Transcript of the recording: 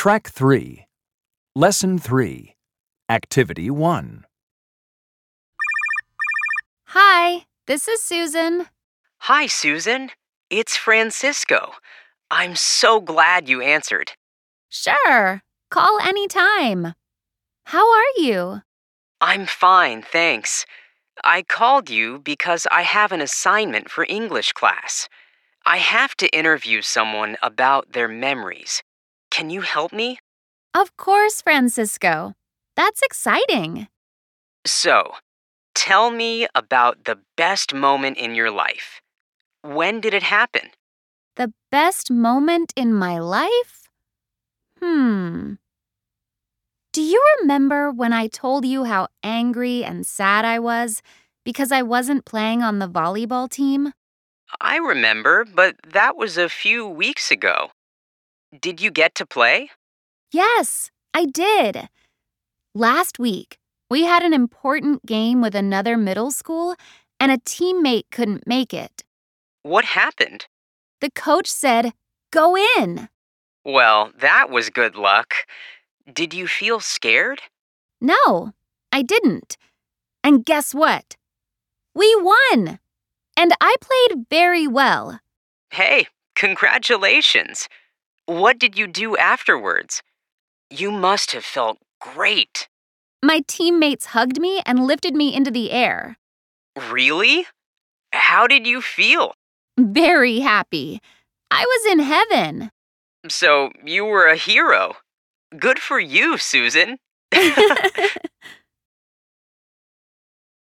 Track 3. Lesson 3. Activity 1. Hi, this is Susan. Hi, Susan. It's Francisco. I'm so glad you answered. Sure, call anytime. How are you? I'm fine, thanks. I called you because I have an assignment for English class. I have to interview someone about their memories. Can you help me? Of course, Francisco. That's exciting. So, tell me about the best moment in your life. When did it happen? The best moment in my life? Do you remember when I told you how angry and sad I was because I wasn't playing on the volleyball team? I remember, but that was a few weeks ago. Did you get to play? Yes, I did. Last week, we had an important game with another middle school, and a teammate couldn't make it. What happened? The coach said, "Go in." Well, that was good luck. Did you feel scared? No, I didn't. And guess what? We won! And I played very well. Hey, congratulations. What did you do afterwards? You must have felt great. My teammates hugged me and lifted me into the air. Really? How did you feel? Very happy. I was in heaven. So, you were a hero. Good for you, Susan.